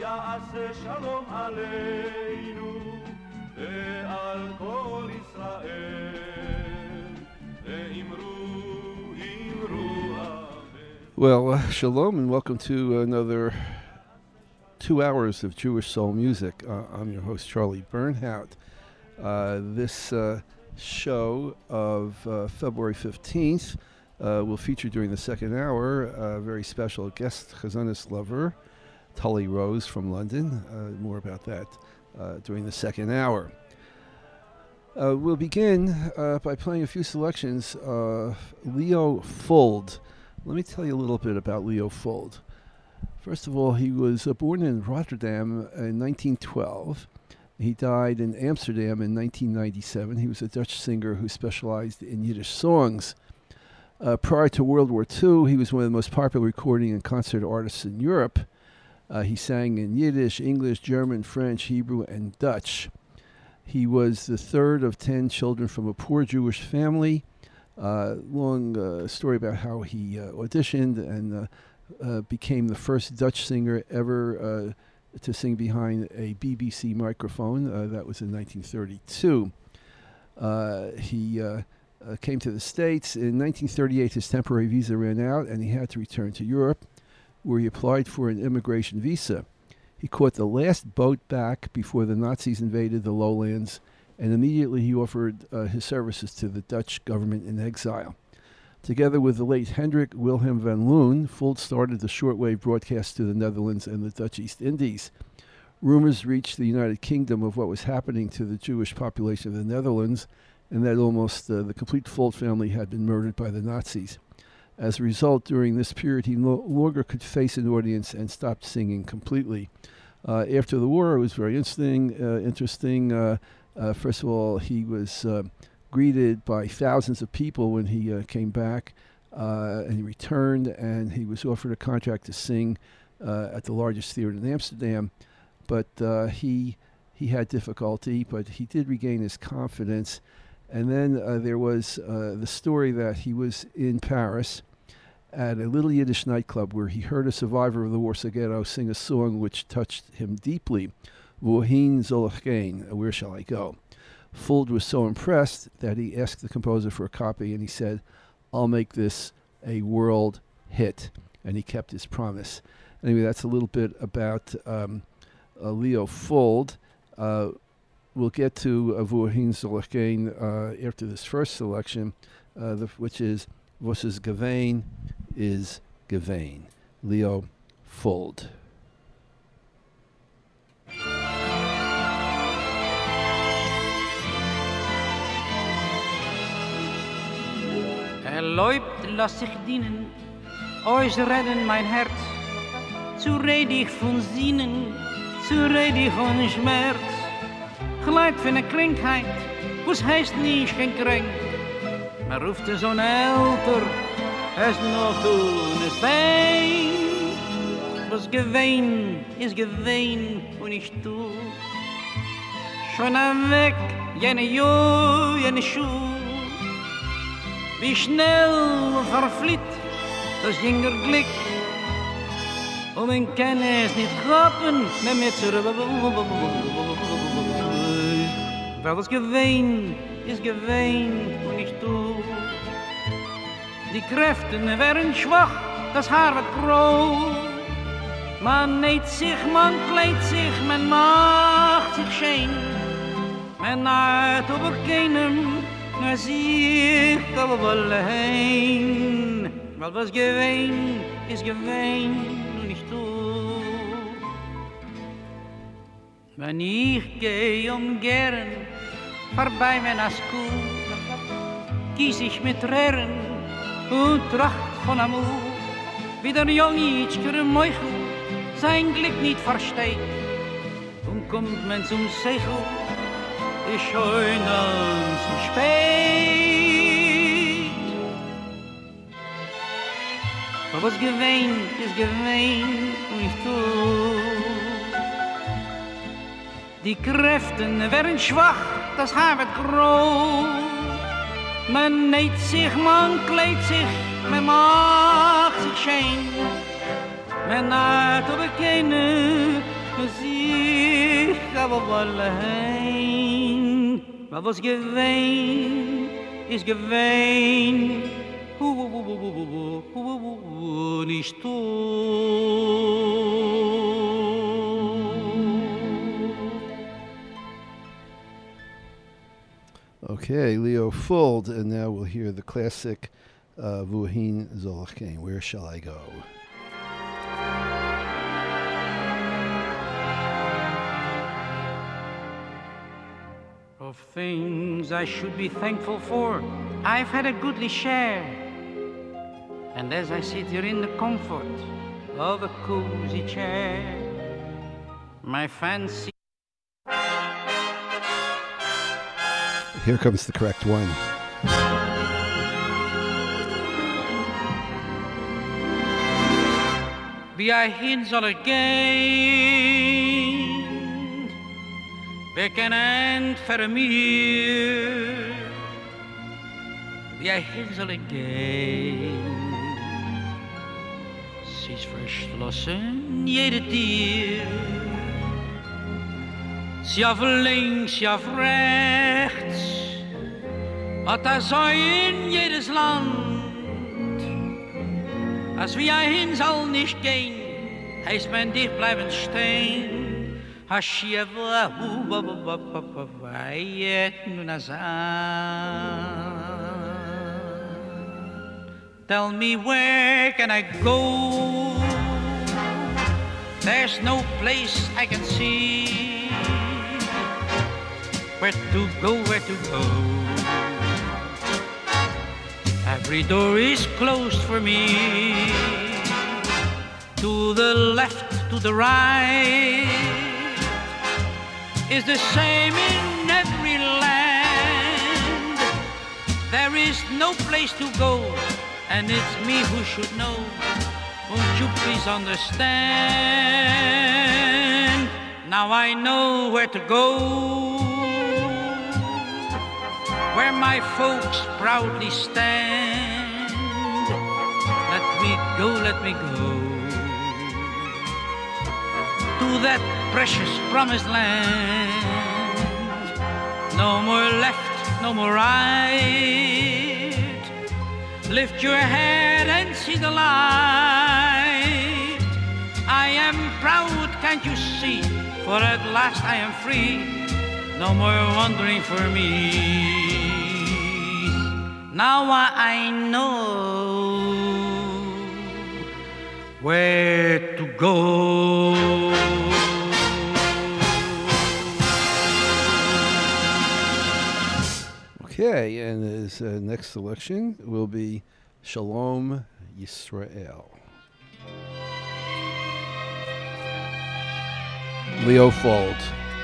יעשה שלום עלינו ועל כל ישראל ואמרו אמן. Well, shalom and welcome to another 2 hours of Jewish soul music. I'm your host, Charlie Bernhout. This show of February 15th will feature during the second hour a very special guest Chazanis lover, Tully Rose from London. More about that during the second hour. We'll begin by playing a few selections of Leo Fuld. Let me tell you a little bit about Leo Fuld. First of all, he was born in Rotterdam in 1912. He died in Amsterdam in 1997. He was a Dutch singer who specialized in Yiddish songs. Prior to World War II, he was one of the most popular recording and concert artists in Europe. He sang in Yiddish, English, German, French, Hebrew, and Dutch. He was the third of 10 children from a poor Jewish family. Long story about how he auditioned and became the first Dutch singer ever to sing behind a BBC microphone. That was in 1932. He came to the States. In 1938, his temporary visa ran out, and he had to return to Europe, where he applied for an immigration visa. He caught the last boat back before the Nazis invaded the lowlands, and immediately he offered his services to the Dutch government in exile. Together with the late Hendrik Wilhelm van Loon, Fuld started the shortwave broadcast to the Netherlands and the Dutch East Indies. Rumors reached the United Kingdom of what was happening to the Jewish population of the Netherlands, and that almost the complete Fuld family had been murdered by the Nazis. As a result, during this period, he no longer could face an audience and stopped singing completely. After the war, it was very interesting. First of all, he was greeted by thousands of people when he came back, and he returned, and he was offered a contract to sing at the largest theater in Amsterdam. But he had difficulty, but he did regain his confidence. And then there was the story that he was in Paris at a little Yiddish nightclub where he heard a survivor of the Warsaw Ghetto sing a song which touched him deeply, Wohin soll ich gehen, Where Shall I Go? Fuld was so impressed that he asked the composer for a copy, and he said, I'll make this a world hit. And he kept his promise. Anyway, that's a little bit about Leo Fuld. We'll get to Wohin soll ich gehen after this first selection, which is Was is Gewein is Gewein. Leo Fuld. Erlaubt, lass sich dienen, euch retten mein Herz, zu redig von Sinnen, zu redig von Schmerz. Gelijk van een krankheid, was heißt niet geen krank. Maar ruft er zo'n älter, es noch tun es wein. Was gewein, ist gewein und ich tu. Schon weg, jene Jo, jene Schuh. Wie schnell verflitt das jünger Glück. Und man kann es nicht klappen, mehr mit zurück. Weil das Gewein ist Gewein und nicht du. Die Kräfte werden schwach, das Haar wird grau. Man näht sich, man kleidt sich, man macht sich schön. Man naht aber keinem, nur sich aber allein. Weil was Gewein ist Gewein und nicht du. Wenn ich geh gern vorbei meiner Kuh, gieß ich mit Tränen und Tracht von Amur, wie der Jungitschker Meuchel sein Glück nicht versteht. Und kommt man zum Seichel, ist schon zu spät. Aber was Gewein ist Gewein und ich tu. Die Kräfte werden schwach, das Haar wird grau. Man näht sich, man kleidt sich, man macht sich schön. Man naht aber keine, alleen. Maar was geween, is geween. Nicht Okay, Leo Fuld, and now we'll hear the classic Wohin soll ich gehen? Where shall I go? Of things I should be thankful for, I've had a goodly share. And as I sit here in the comfort of a cozy chair, my fancy... Here comes the correct one. Wie hin soll ik gaan? Wer kan eind voor mij? Wie hin soll ik gaan? Sie ist verschlossen, jede Tür. Sie auf links, sie auf rechts. Hat er so in jedes Land. Als wir hin soll nicht gehen, heißt man dich bleiben stehen. Hashiva, tell me where can I go? There's no place I can see. Where to go, where to go? Every door is closed for me. To the left, to the right, is the same in every land. There is no place to go, and it's me who should know. Won't you please understand? Now I know where to go, where my folks proudly stand. Let me go, let me go to that precious promised land. No more left, no more right. Lift your head and see the light. I am proud, can't you see? For at last I am free. No more wandering for me. Now I know where to go. Okay, and his next selection will be Shalom Yisrael. Leo Fuld.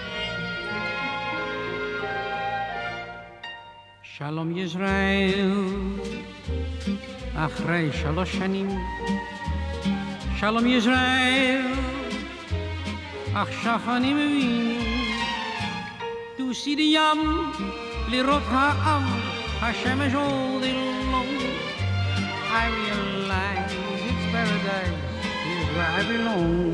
Shalom Yisrael, אחרי 3 שנים. Shalom Yisrael, עכשיו אני מבין. To see the ים, לראות העם, השמש all day long. I realize it's paradise, is where I belong.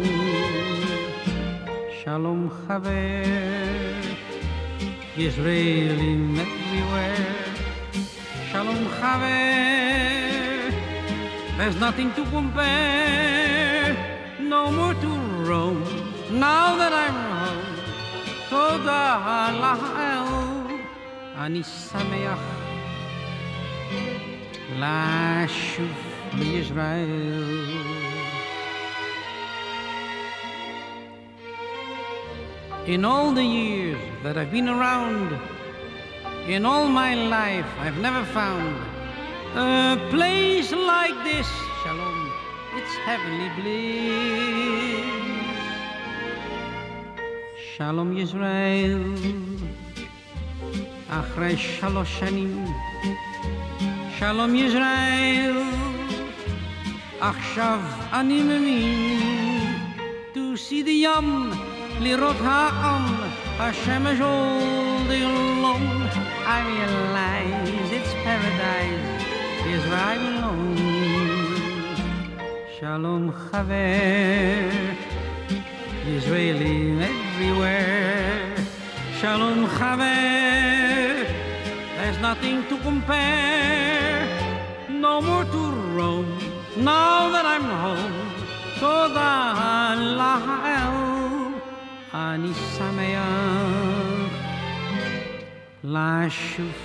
Shalom חבר, Israelim everywhere. Shalom Chaver, there's nothing to compare. No more to roam, now that I'm home. Toda Lahel, Ani Sameach, Lashuv Yisrael. In all the years that I've been around, in all my life, I've never found a place like this. Shalom, it's heavenly bliss. Shalom Yisrael, אחרי 3 שנים. Shalom Yisrael, עכשיו אני מבין. To see the ים, לראות העם, השמש all day long. I realize it's paradise, is where I belong. Shalom Chaver, Israeli everywhere. Shalom Chaver, there's nothing to compare. No more to roam, now that I'm home. Toda Lahel, Ani Sameach, Lashuf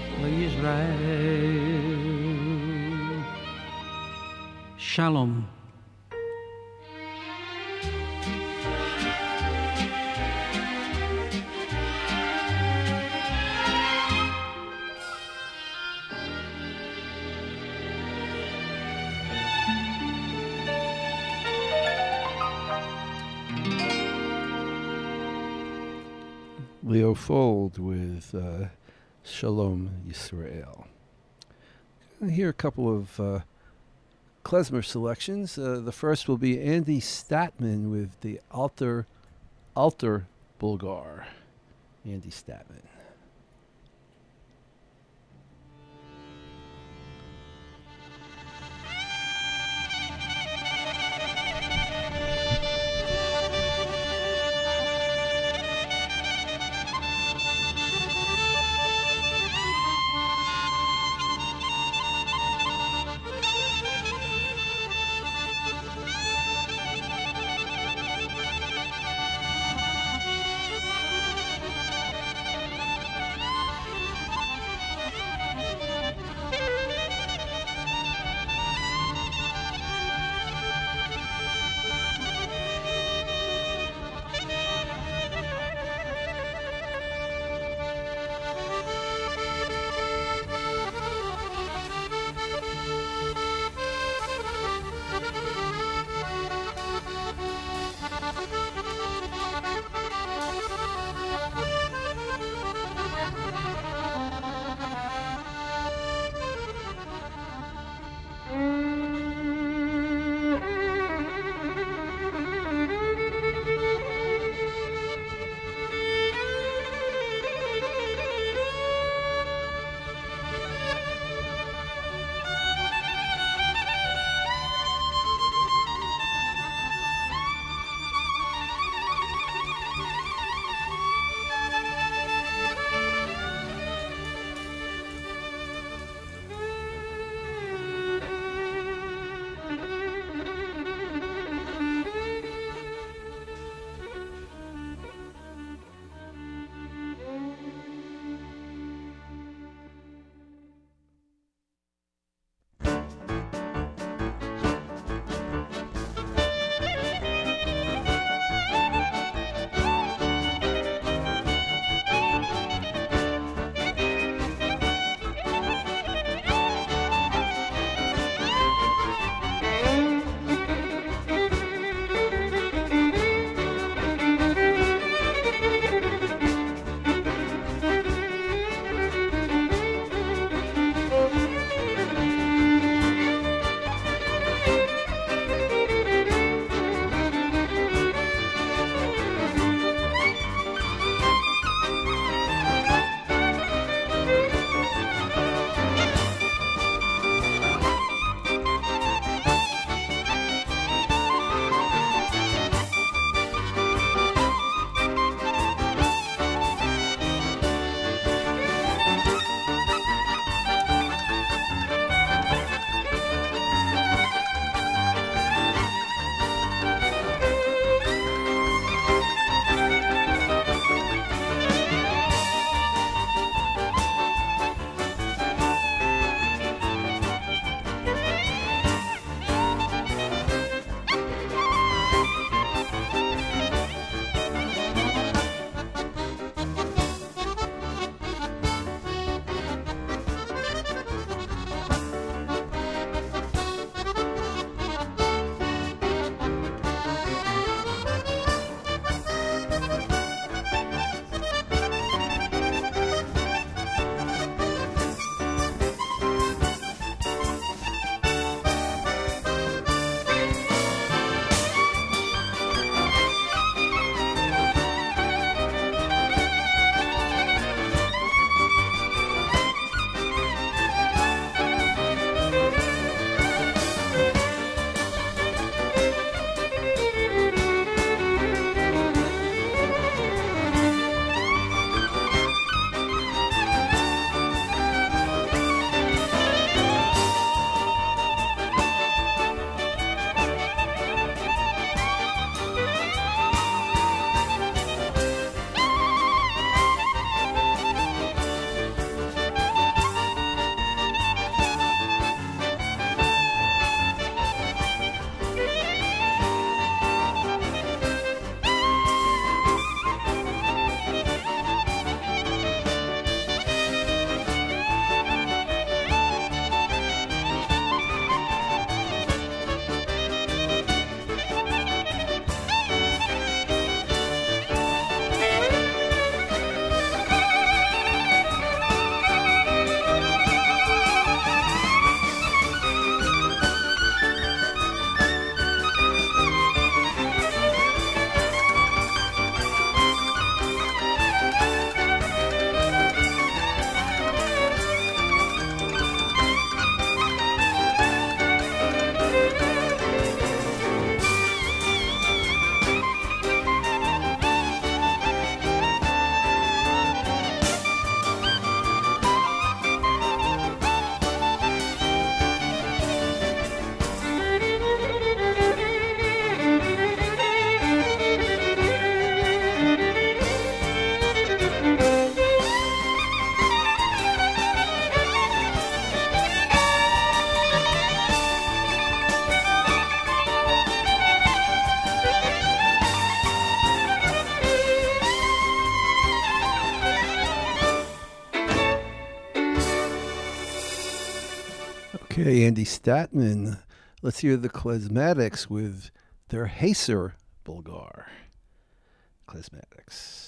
Israel. Shalom. Leo Fold with Shalom Yisrael. Here a couple of klezmer selections. The first will be Andy Statman with the Alter Bulgar. Andy Statman. Okay, Andy Statman. Let's hear the Klezmatics with their Haser Bulgar. Klezmatics.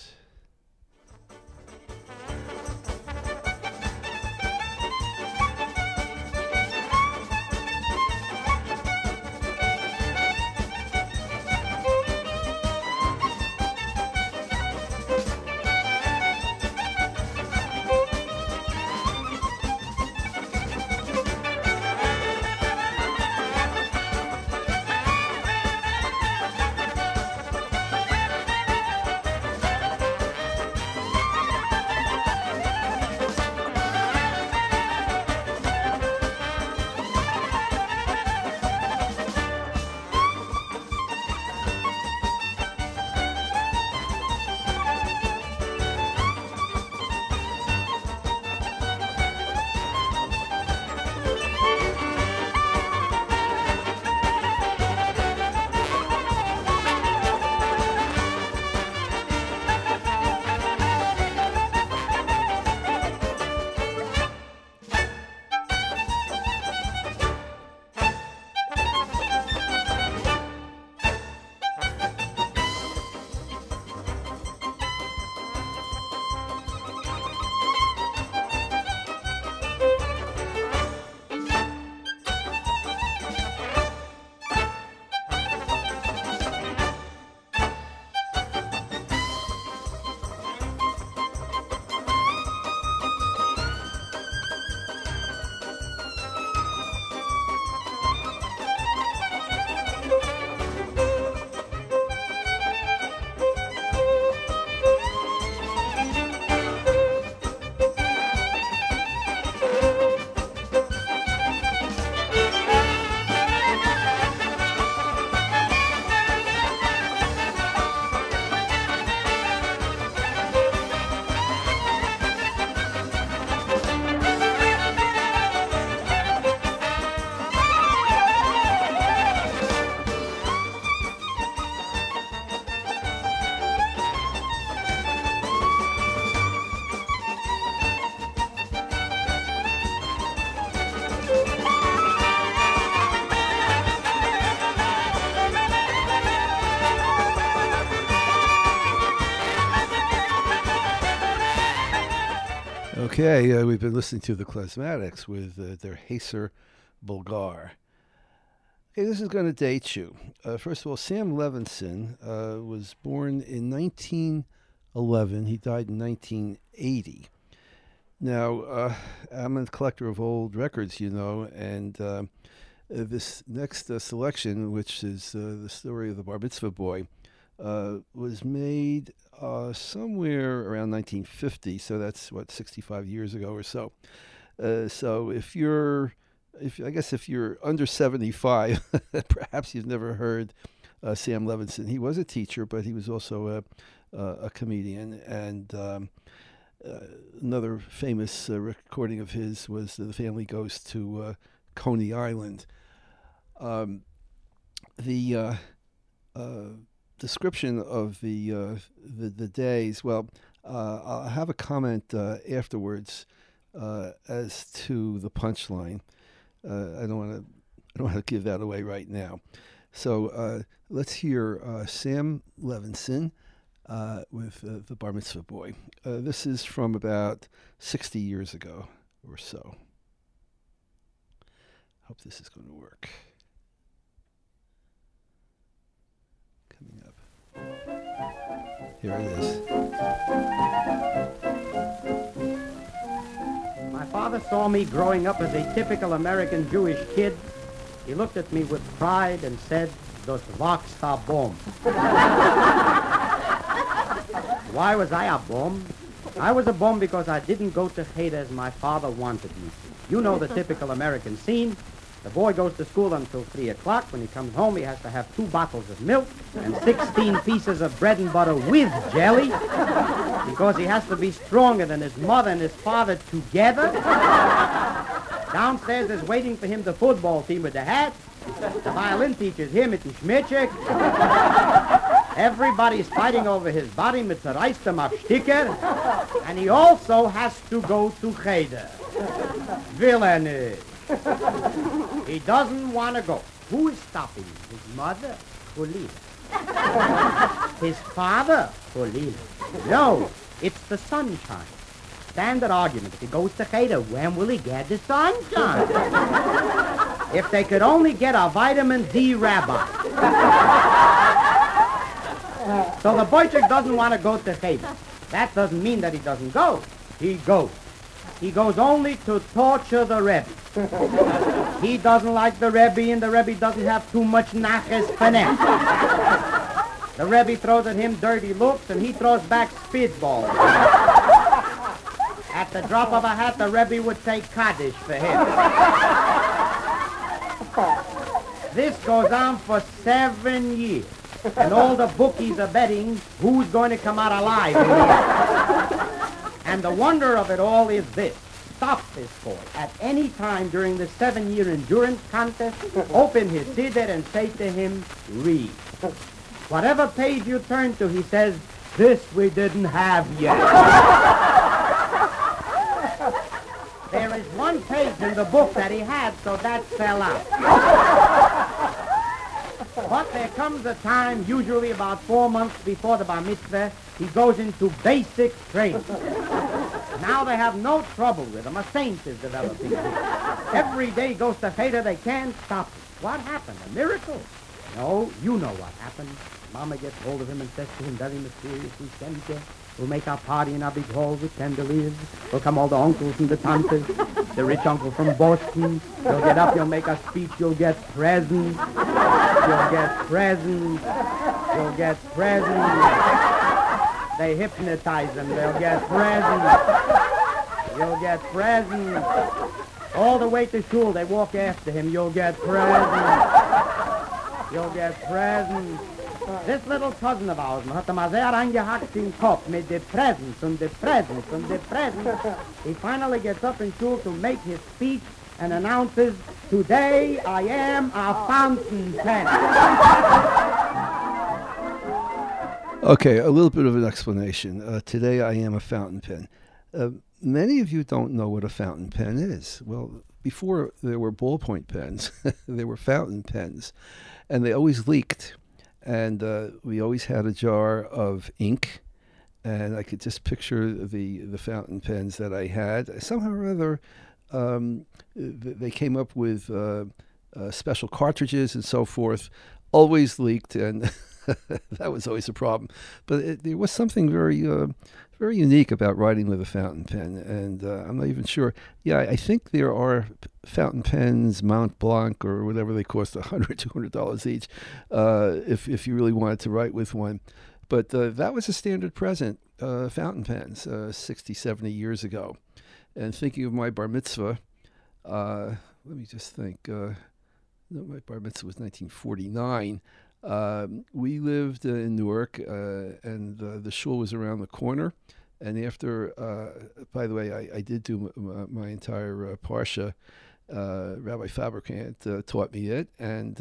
Okay, we've been listening to the Klezmatics with their Haser Bulgar. Okay, this is going to date you. First of all, Sam Levinson was born in 1911. He died in 1980. Now, I'm a collector of old records, you know, and this next selection, which is the story of the Bar Mitzvah Boy, was made somewhere around 1950, so that's 65 years ago or so. So if you're under 75, perhaps you've never heard Sam Levinson. He was a teacher, but he was also a comedian. And another famous recording of his was The Family Goes to Coney Island. The description of the days. Well, I'll have a comment afterwards as to the punchline. I don't want to give that away right now. So let's hear Sam Levinson with the Bar Mitzvah Boy. This is from about 60 years ago or so. Hope this is going to work. Coming up. Here it is. My father saw me growing up as a typical American Jewish kid. He looked at me with pride and said, "Das wachst a Baum." Why was I a bum? I was a bum because I didn't go to Cheder as my father wanted me to. You know the typical American scene. The boy goes to school until 3 o'clock. When he comes home, he has to have 2 bottles of milk and 16 pieces of bread and butter with jelly because he has to be stronger than his mother and his father together. Downstairs is waiting for him the football team with the hat. The violin teacher's here mit dem Schmidtcheck. Everybody's fighting over his body mit the Reistem auf Sticker. And he also has to go to Cheder. Will er nicht? He doesn't want to go. Who is stopping him? His mother? Polina. His father? Polina. No, it's the sunshine. Standard argument. If he goes to Cheder, when will he get the sunshine? If they could only get a vitamin D rabbi. So the boychik doesn't want to go to Cheder. That doesn't mean that he doesn't go. He goes. He goes only to torture the Rebbe. He doesn't like the Rebbe, and the Rebbe doesn't have too much nachas finesse. The Rebbe throws at him dirty looks, and he throws back spitballs. At the drop of a hat, the Rebbe would say Kaddish for him. This goes on for 7 years, and all the bookies are betting who's going to come out alive in the end. And the wonder of it all is this. Stop this boy at any time during the 7-year endurance contest, open his siddur and say to him, read. Whatever page you turn to, he says, this we didn't have yet. There is one page in the book that he had, so that fell out. But there comes a time, usually about 4 months before the bar mitzvah, he goes into basic training. Now they have no trouble with him. A saint is developing here. Every day he goes to Cheder, they can't stop him. What happened? A miracle? No, you know what happened. Mama gets hold of him and says to him very mysteriously, Sente, we'll make our party in our big hall with chandeliers. Will come all the uncles and the tantes, the rich uncle from Boston. You'll get up, you'll make a speech, you'll get presents. You'll get presents. You'll get presents. They hypnotize them. They'll get presents. You'll get presents. All the way to shul, they walk after him. You'll get presents. You'll get presents. This little cousin of ours hat ihm sehr angehackt in den Kopf mit the presents and the presents and the presents. He finally gets up in shul to make his speech and announces, today I am a fountain pen. Okay, a little bit of an explanation. Today I am a fountain pen. Many of you don't know what a fountain pen is. Well, before there were ballpoint pens, there were fountain pens, and they always leaked. And we always had a jar of ink, and I could just picture the fountain pens that I had. Somehow or other, they came up with special cartridges and so forth, always leaked, and that was always a problem. But there was something very unique about writing with a fountain pen, and I'm not even sure. Yeah, I think there are fountain pens, Mont Blanc or whatever they cost, $100, $200 each, if you really wanted to write with one. But that was a standard present, fountain pens, 60, 70 years ago. And thinking of my bar mitzvah, let me just think. No, my bar mitzvah was 1949. We lived in Newark, and the shul was around the corner. And after, by the way, I did do my entire Parsha. Rabbi Fabrikant taught me it. And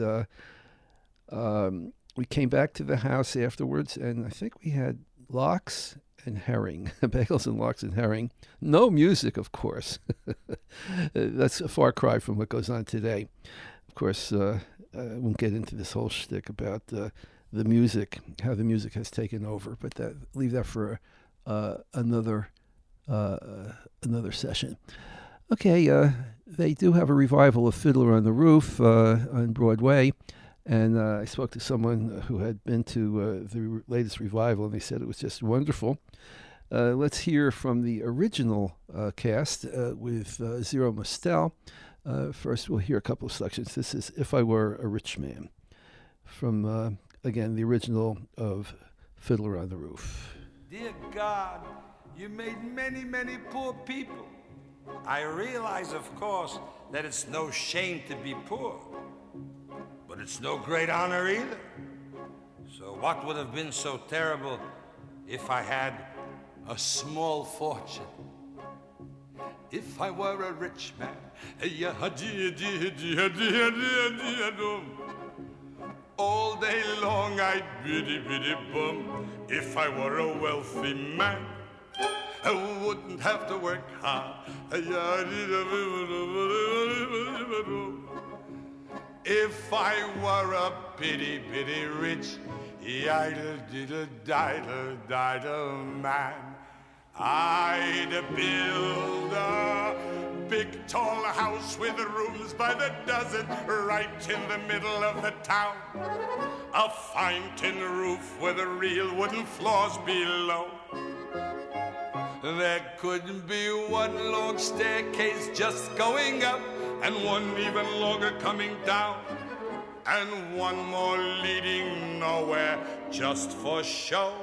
we came back to the house afterwards, and I think we had lox and herring, bagels and lox and herring. No music, of course. That's a far cry from what goes on today. Of course, I won't get into this whole shtick about the music, how the music has taken over, but leave that for another session. Okay, they do have a revival of Fiddler on the Roof on Broadway, and I spoke to someone who had been to the latest revival, and they said it was just wonderful. Let's hear from the original cast with Zero Mostel. First, we'll hear a couple of selections. This is If I Were a Rich Man, from, again, the original of Fiddler on the Roof. Dear God, you made many, many poor people. I realize, of course, that it's no shame to be poor, but it's no great honor either. So what would have been so terrible if I had a small fortune? If I were a rich man, all day long I'd biddy biddy bum. If I were a wealthy man, I wouldn't have to work hard. If I were a bitty, bitty rich, diddle man, I'd build a big tall house with rooms by the dozen right in the middle of the town. A fine tin roof with real wooden floors below. There could be one long staircase just going up and one even longer coming down, and one more leading nowhere just for show.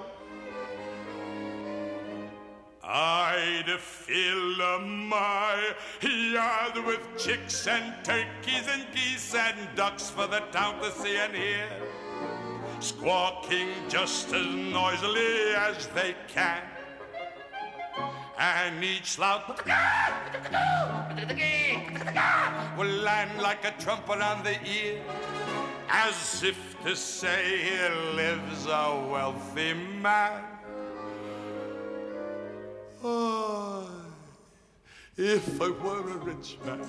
I'd fill my yard with chicks and turkeys and geese and ducks for the town to see and hear, squawking just as noisily as they can. And each loud will land like a trumpet on the ear, as if to say here lives a wealthy man. Oh, if I were a rich man,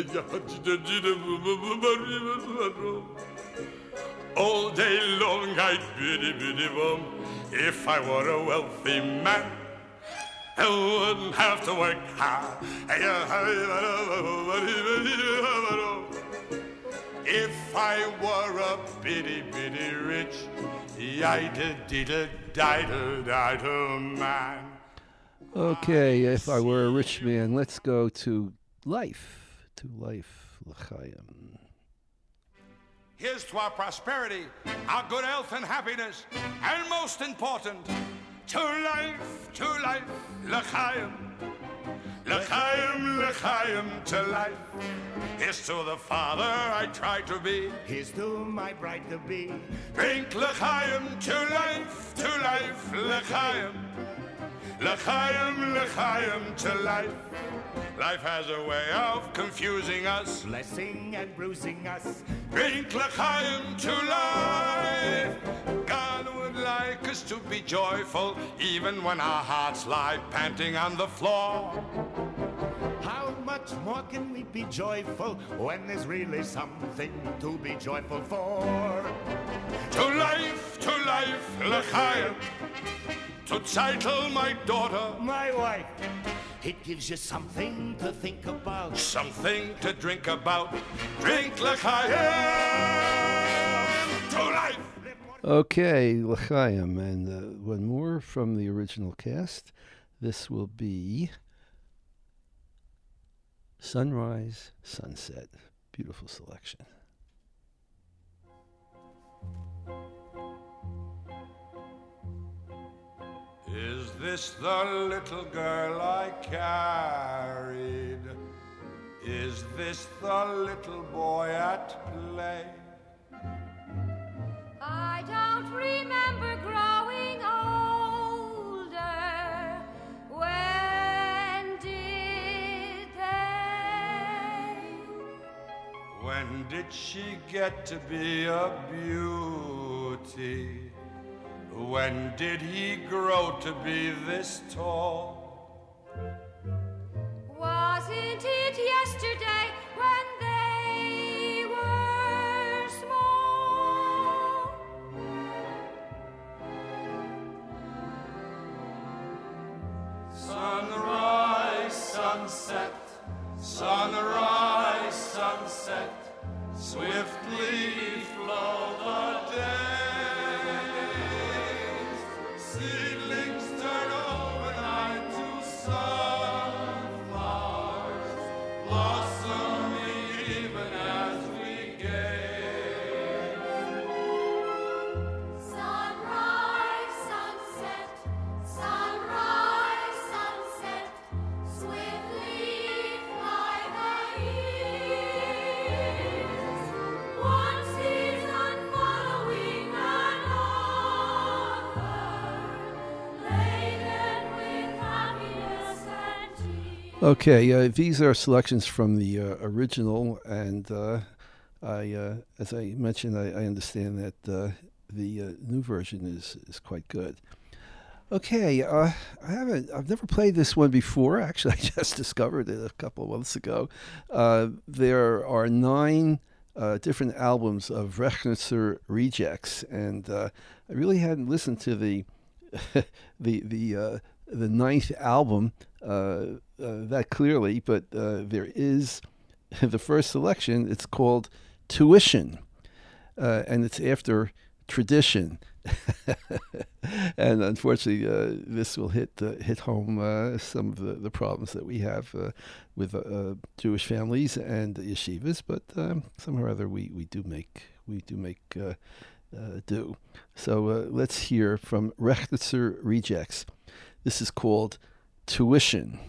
all day long I'd biddy bum. If I were a wealthy man, I wouldn't have to work hard. If I were a bitty, bitty rich, diddle man. Okay, if I were a rich man, let's go to life, l'chaim. Here's to our prosperity, our good health and happiness, and most important, to life, l'chaim. L'chaim, l'chaim, to life. Here's to the father I try to be. Here's to my bride to be. Drink l'chaim, to life, l'chaim. L'chaim, l'chaim, to life. Life has a way of confusing us, Blessing and bruising us. drink l'chaim to life. God would like us to be joyful, even when our hearts lie panting on the floor. How much more can we be joyful when there's really something to be joyful for? To life, l'chaim. To title my daughter, My wife, it gives you something to think about. something to drink about. Drink l'chaim to life. Okay, l'chaim, and one more from the original cast. This will be Sunrise, Sunset. Beautiful selection. Is this the little girl I carried? Is this the little boy at play? I don't remember growing older. When did they? When did she get to be a beauty? When did he grow to be this tall? Wasn't it yesterday when they were small? Sunrise, sunset, sunrise, sunset, swiftly flow the days. Seedlings turn overnight to sunflowers, blossoming even as we gaze. Sunrise, sunset, sunrise, sunset, swiftly fly the years. One season following another, laden with happiness and tears. Okay, these are selections from the original, and as I mentioned, I understand that the new version is quite good. Okay, I've never played this one before. Actually, I just discovered it a couple of months ago. There are 9 different albums of Rechnitzer Rejects, and I really hadn't listened to the the 9th album that clearly, but there is the first selection. It's called Tuition, and it's after Tradition. And unfortunately, this will hit home some of the problems that we have with Jewish families and yeshivas, but somehow or other we do make do. So let's hear from Rechnitzer Rejects. This is called Tuition.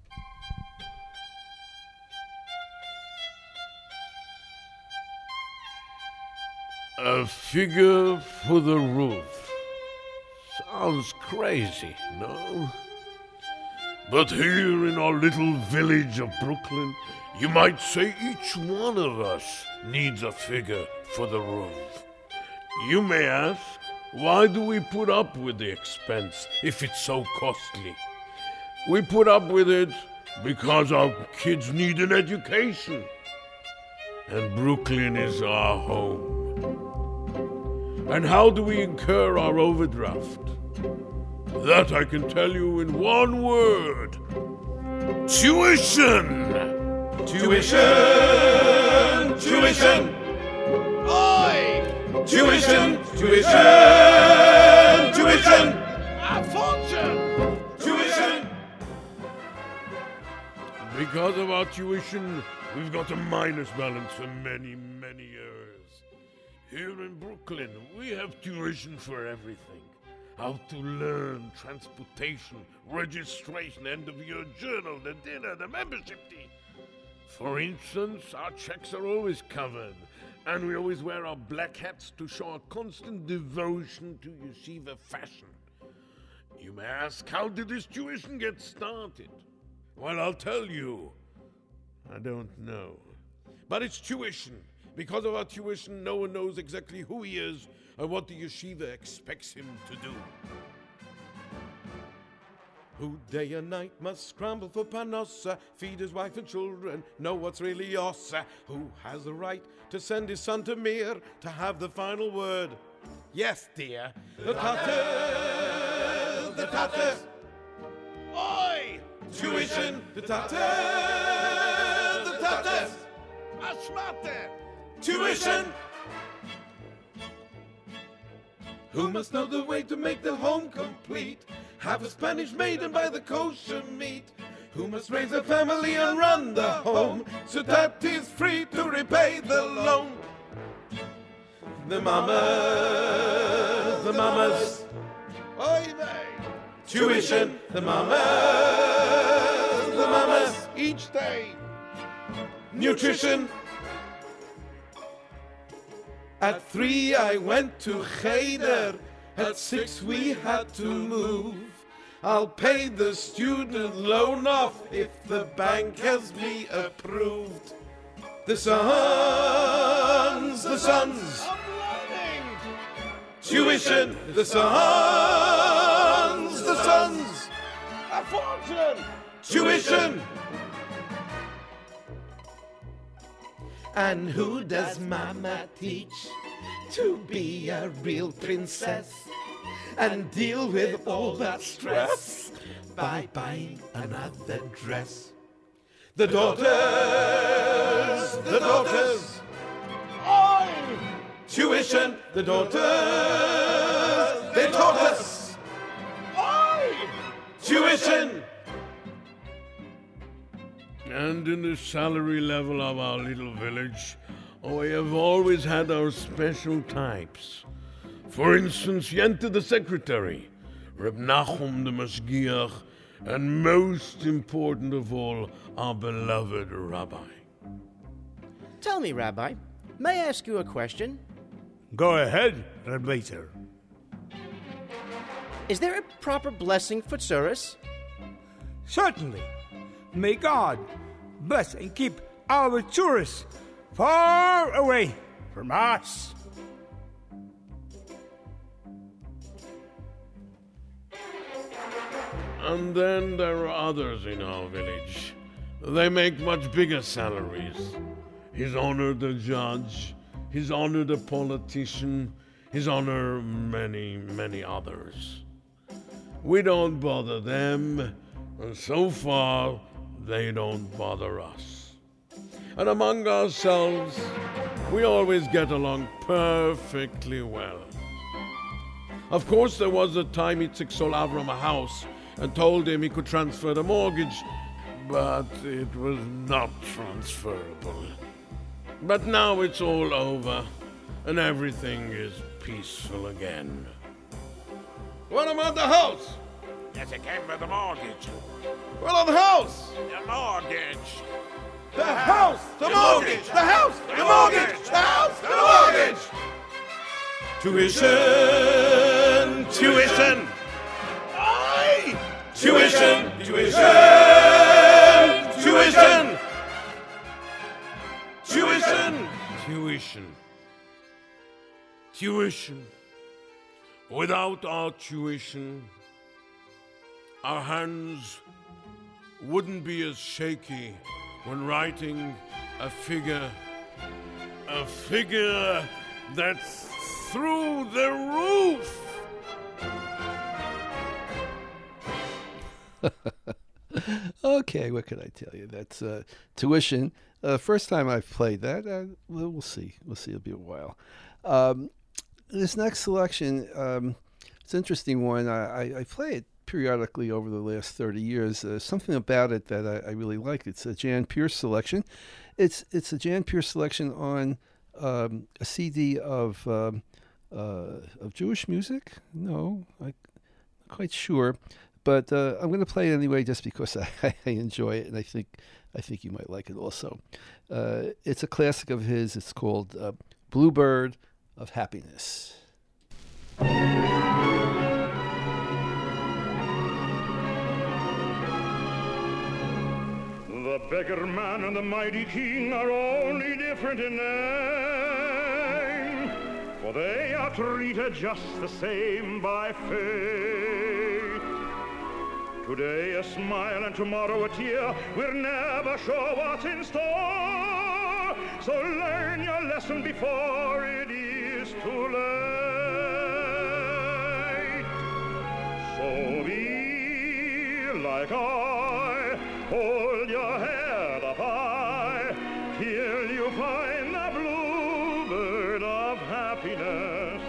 A figure for the roof. Sounds crazy, no? But here in our little village of Brooklyn, you might say each one of us needs a figure for the roof. You may ask, why do we put up with the expense if it's so costly? We put up with it because our kids need an education. And Brooklyn is our home. And how do we incur our overdraft? That I can tell you in one word. Tuition! Tuition! Tuition! Oi! Tuition! Tuition! Tuition! A fortune! Tuition! Because of our tuition, we've got a minus balance for many, many years. Here in Brooklyn, we have tuition for everything. How to learn, transportation, registration, end-of-year journal, the dinner, the membership fee. For instance, our checks are always covered, and we always wear our black hats to show our constant devotion to yeshiva fashion. You may ask, how did this tuition get started? Well, I'll tell you. I don't know. But it's tuition. Because of our tuition, no one knows exactly who he is or what the yeshiva expects him to do. Who day and night must scramble for panossa, feed his wife and children, know what's really ossa. Who has the right to send his son to Mir to have the final word? Yes, dear. The tatters, the tatters. Oi! Tuition, the tatters, the tatters. Ashmate! Tuition! Who must know the way to make the home complete? Have a Spanish maiden by the kosher meat. Who must raise a family and run the home so that he's free to repay the loan? The mamas, oy vey. Tuition, the mamas, each day. Nutrition. At 3 I went to Cheder, at 6 we had to move. I'll pay the student loan off if the bank has me approved. The sons, tuition, the sons, a fortune, tuition. And who does Mama teach to be a real princess and deal with all that stress by buying another dress? The daughters, oi! Tuition, the daughters, they taught us, oi! Tuition. And in the salary level of our little village, we have always had our special types. For instance, Yente the secretary, Reb Nachum the Mashgiach, and most important of all, our beloved Rabbi. Tell me, Rabbi, may I ask you a question? Go ahead, Rebbeiter. Is there a proper blessing for tzuris? Certainly. May God bless and keep our tourists far away from us. And then there are others in our village. They make much bigger salaries. His Honor the Judge, His Honor the Politician, His Honor many, many others. We don't bother them, and so far they don't bother us. And among ourselves, we always get along perfectly well. Of course, there was a time he took Sol Avram a house and told him he could transfer the mortgage, but it was not transferable. But now it's all over, and everything is peaceful again. What about the house? Yes, it came with the mortgage. What about the house? The mortgage. The house! The mortgage! The house! The mortgage! The house! The mortgage! Tuition! Tuition! Aye! Tuition! Tuition! Tuition! Tuition! Tuition. Tuition. Without our tuition, our hands wouldn't be as shaky when writing a figure that's through the roof. Okay, what can I tell you? That's Tuition. First time I've played that. We'll see. It'll be a while. This next selection, it's an interesting one. I play it periodically over the last 30 years. Something about it that I really like. It's a Jan Pierce selection. It's a Jan Pierce selection on a CD of Jewish music. No, I'm not quite sure, but I'm going to play it anyway just because I enjoy it, and I think you might like it also. It's a classic of his. It's called Bluebird of Happiness. The beggar man and the mighty king are only different in name, for they are treated just the same by fate. Today a smile and tomorrow a tear, we're never sure what's in store, so learn your lesson before it is too late. So be like I, hold your head up high, till you find the bluebird of happiness.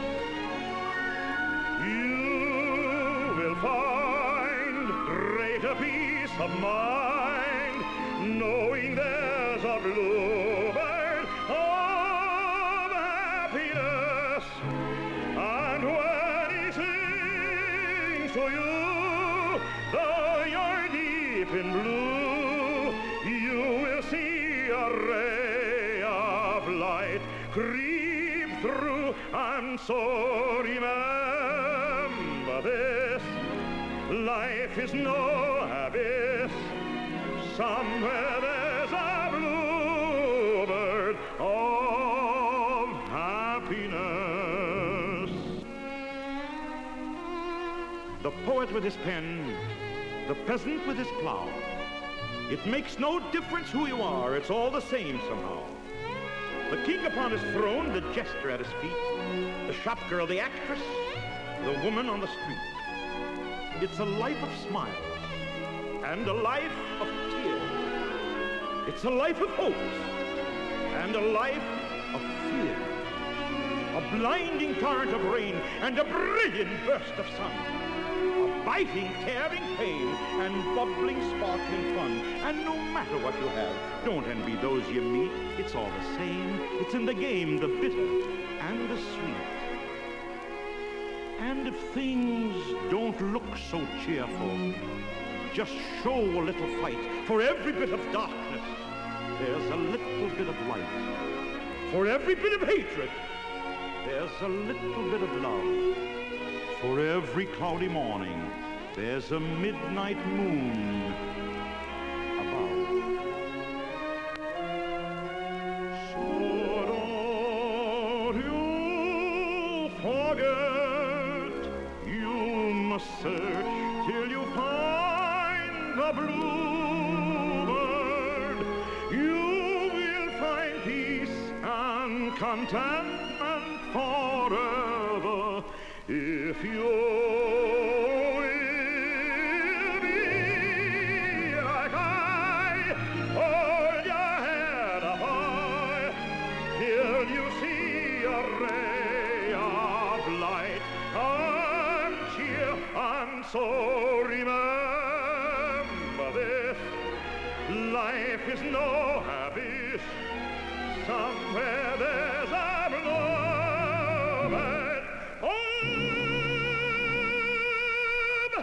You will find greater peace of mind, knowing there's a bluebird of happiness. And when he sings to you, though you're deep in blue, you will see a ray of light creep through. And so remember this, life is no abyss, somewhere there's a bluebird of happiness. The poet with his pen, the peasant with his plow. It makes no difference who you are, it's all the same somehow. The king upon his throne, the jester at his feet, the shop girl, the actress, the woman on the street. It's a life of smiles and a life of tears. It's a life of hopes and a life of fear. A blinding torrent of rain and a brilliant burst of sun. A biting, tearing pain and bubbling, sparkling fun. And no matter what you have, don't envy those you meet. It's all the same. It's in the game, the bitter and the sweet. And if things don't look so cheerful, just show a little fight. For every bit of darkness, there's a little bit of light. For every bit of hatred, there's a little bit of love. For every cloudy morning, there's a midnight moon above. So don't you forget, you must search till you find a bluebird, you will find peace and contentment forever if you will be like I. Hold your head up high till you see a ray of light and cheer. And so remember this, life is no abyss. Somewhere there's a bluebird of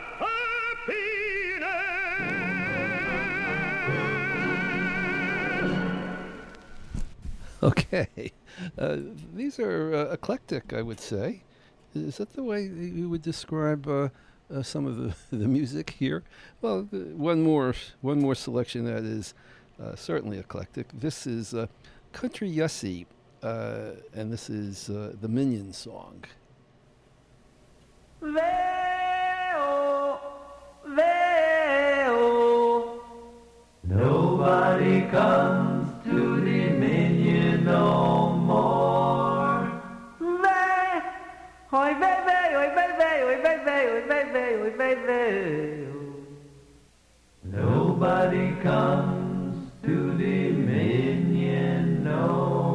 happiness. Okay. These are eclectic, I would say. Is that the way you would describe some of the music here? Well, one more selection that is certainly eclectic. This is Country Yessie, and this is the Minion song. Veo, veo. Nobody comes to the Minion no more. Oi, baby, oi, baby, oi, baby, oi, baby, oi, baby. Nobody comes to the Minion no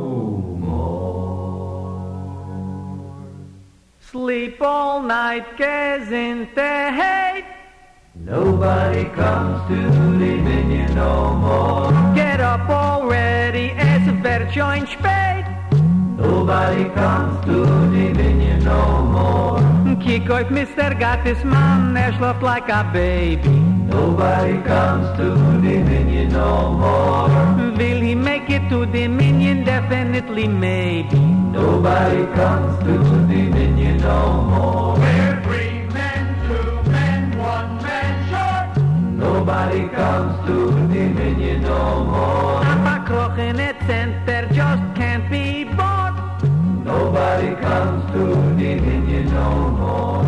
more. Sleep all night, gesintheit. Nobody comes to the Minion no more. Get up already, es wird schon spät. Nobody comes to the Minion no more. Kick out Mr. Gattis man, schläft like a baby. Nobody comes to the Minion no more. Will he make it to the Minion? Definitely, maybe. Nobody comes to the Minion no more. We're 3 men, 2 men, 1 man short. Nobody comes to the Minion no more. A crook in the center just can't be bought. Nobody comes to the Minion no more.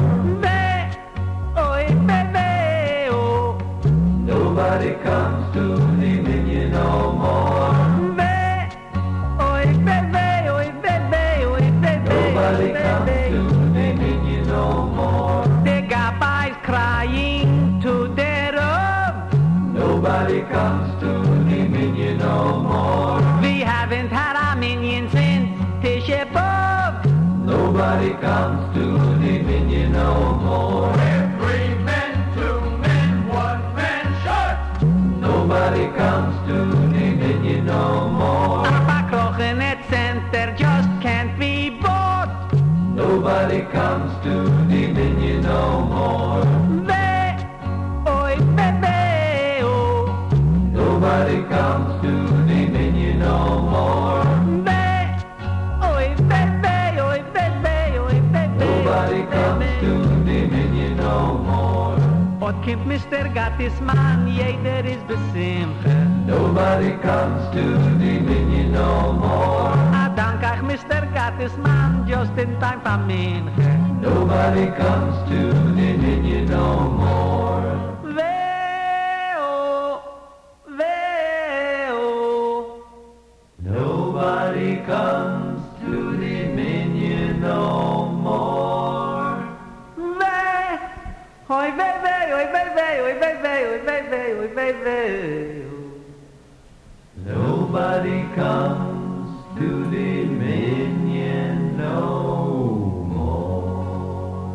Nobody comes to the Minion no more. Nobody comes to the Minion no more. The gabais crying to their room. Nobody comes to the Minion no more. We haven't had a Minion since Tisha B'Av. Nobody comes to the Minion no more. We're 3 men, 2 men, 1 man short. Nobody comes to the Minion no more. A in the center just can't be bought. Nobody comes to the Minion no more. Nobody comes to the Minion no more. Nobody comes to the Minion no more. What kommt Mr. Gattis man, jeder is besimche. Nobody comes to the Minion no more. I dank euch Mr. Gattis man, just in time for Minche. Nobody comes to the Minion no more. Veo, veo. Nobody comes to the Minion no more. Oi, baby, oi, baby, oi, baby, oi, baby, oi, baby. Nobody comes to the Minion no more.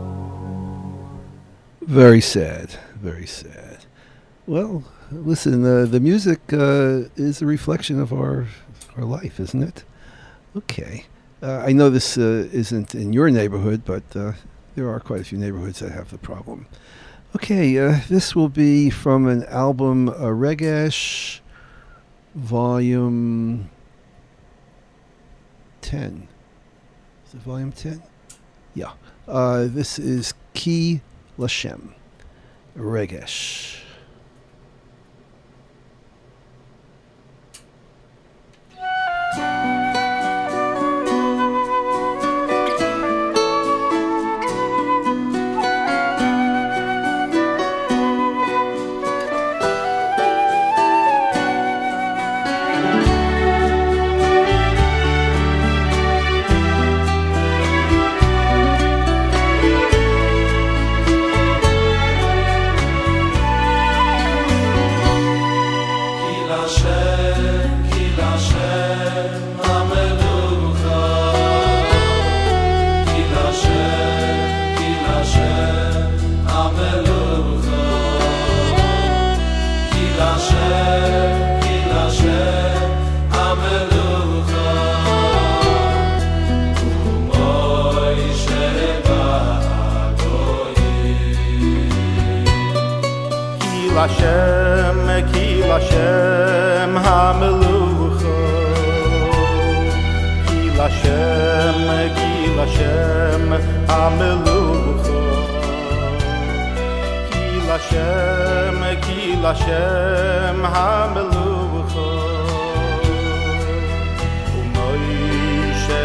Very sad, very sad. Well, listen, the music is a reflection of our life, isn't it? Okay. I know this isn't in your neighborhood, but there are quite a few neighborhoods that have the problem. Okay, this will be from an album, Regesh, Volume 10. Is it Volume 10? Yeah. This is Ki Lashem, Regesh. Lashem HaMelucha Ki Lashem HaMelucha Ki Lashem HaMelucha U'Moshe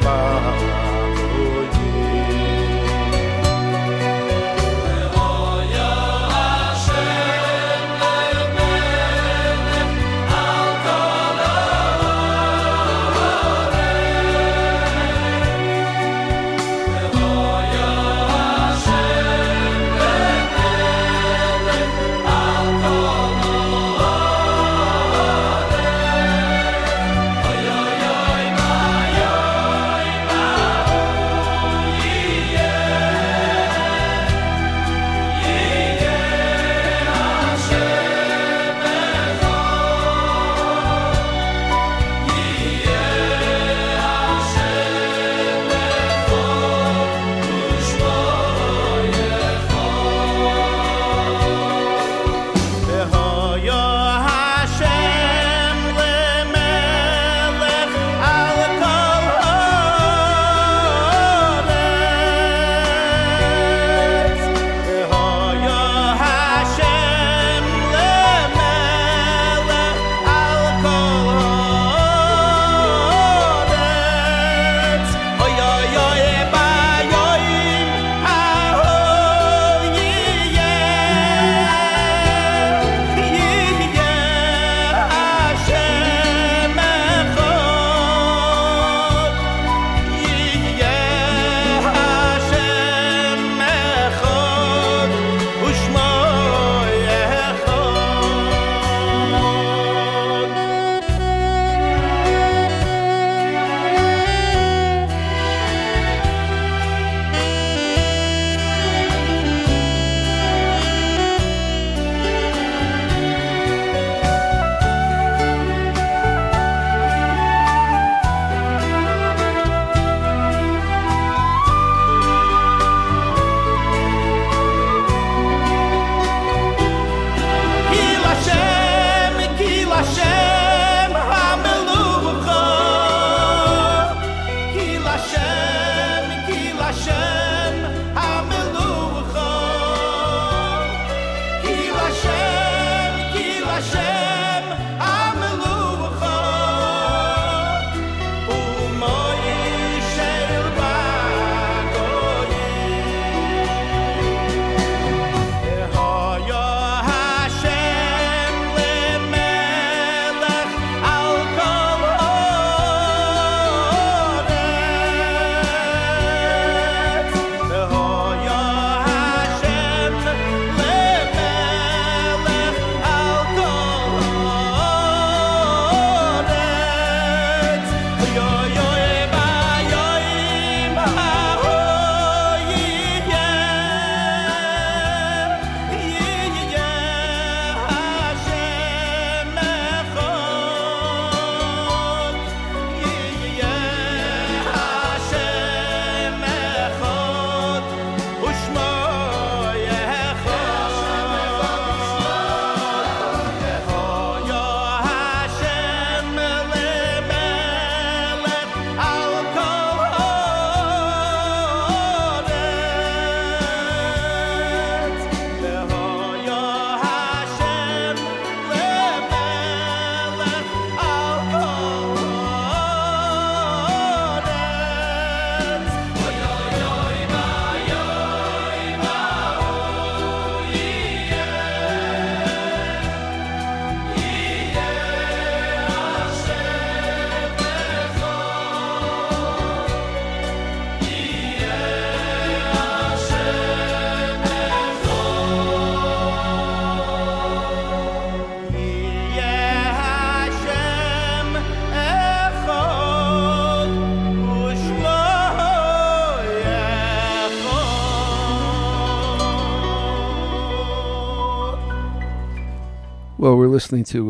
Well, we're listening to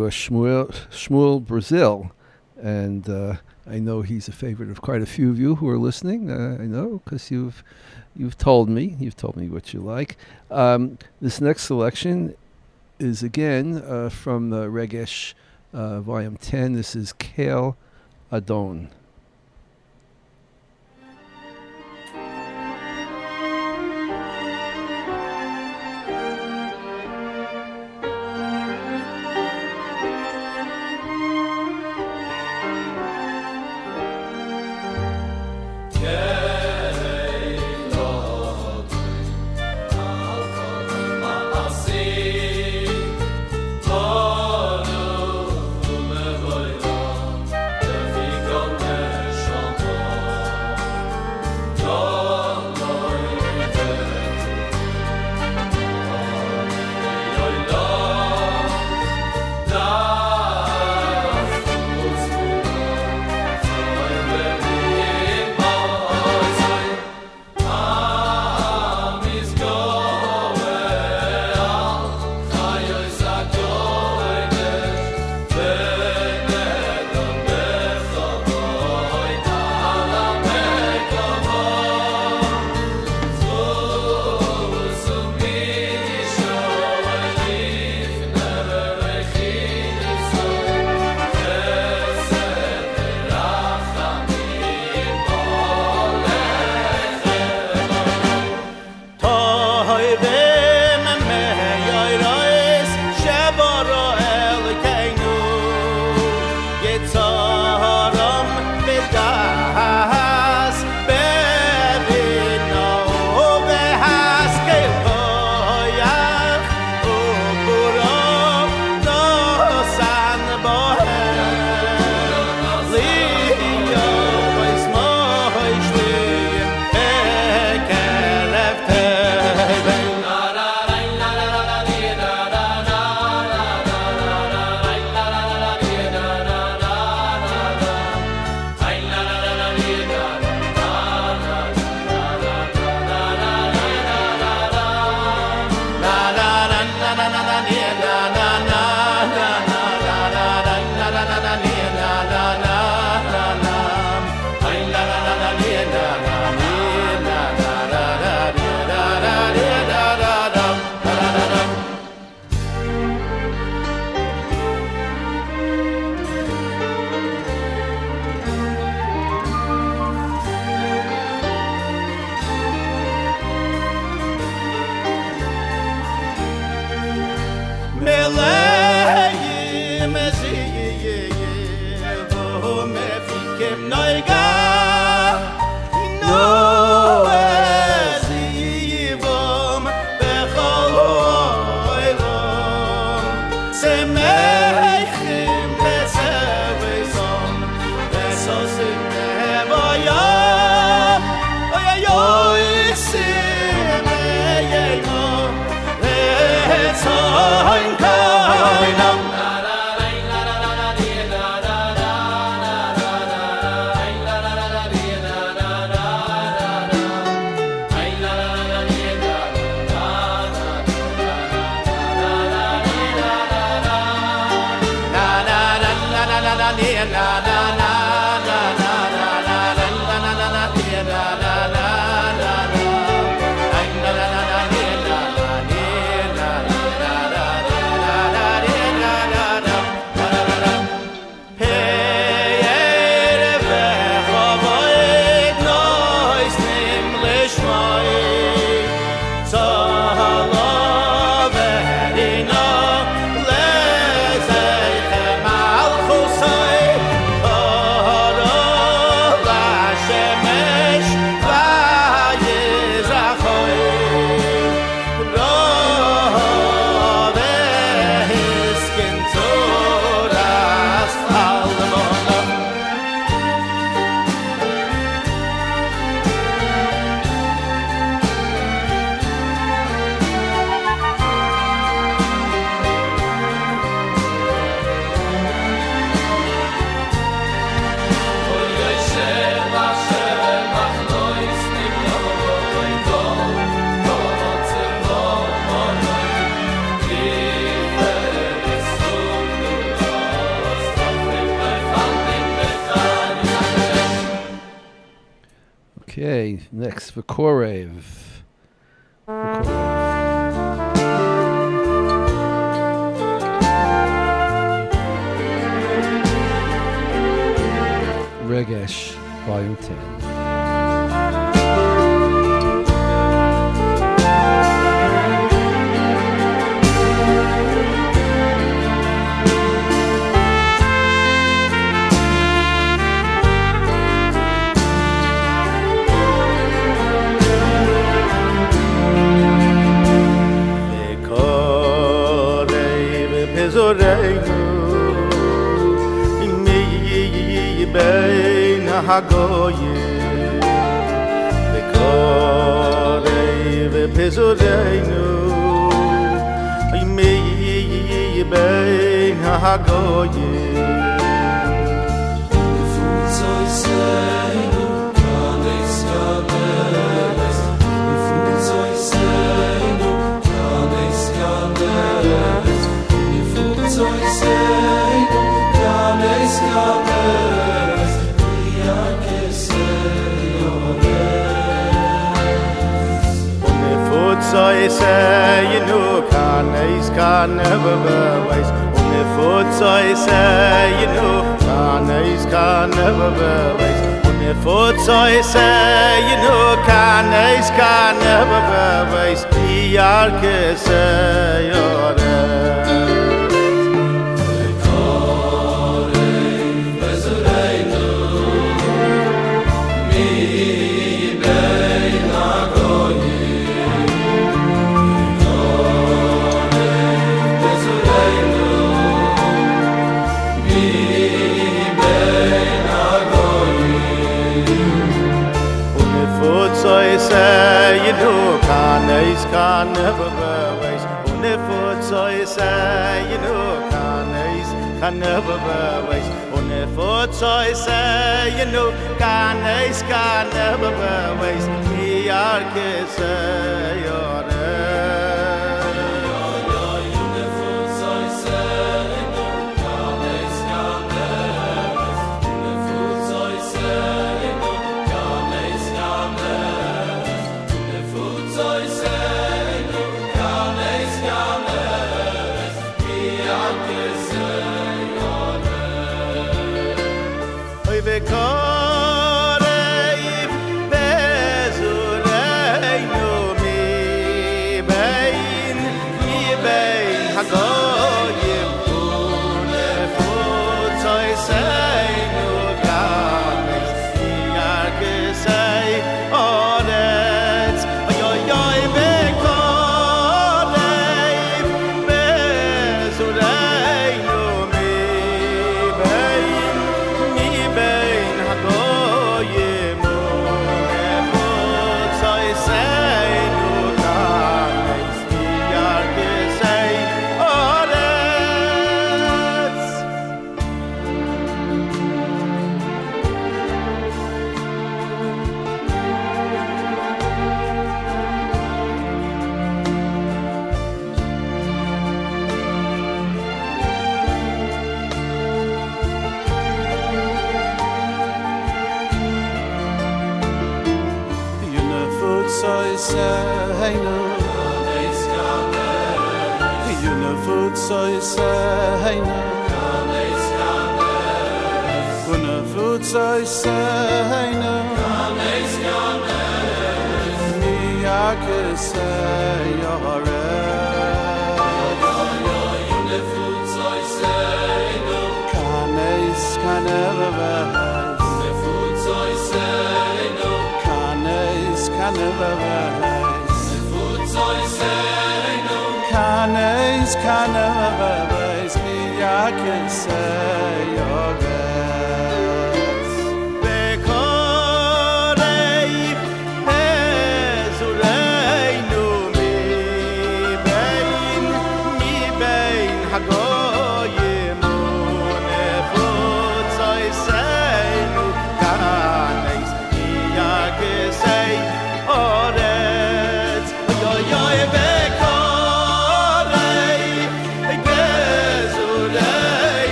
Shmuel Brazil, and I know he's a favorite of quite a few of you who are listening. I know because you've told me what you like. This next selection is again from the Regesh Volume 10. This is Kale Adon. Okay, next Vikorev. bezoreinu mi bein hagoyim bekorei bezoreinu mi bein hagoyim So I say, you know, can never waste. On the foot, so I say, you know, can never waste. On the foot, so I say, you know, can never waste. The ark is your So I say, you know, can never waste. On the foot, so I say, you know, can never waste. On the foot, so I say, you know, can never waste. The ark is your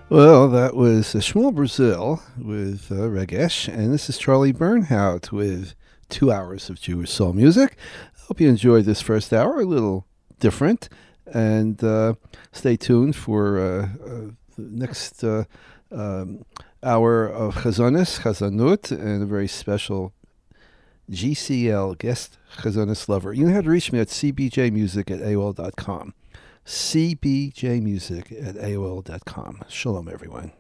Well, that was Shmuel Brazil with Regesh, and this is Charlie Bernhout with 2 hours of Jewish soul music. Hope you enjoyed this first hour, a little different, and stay tuned for the next hour of Chazanut, and a very special GCL, guest Chazanus lover. You know how to reach me at cbjmusic@aol.com. cbjmusic@aol.com. Shalom, everyone.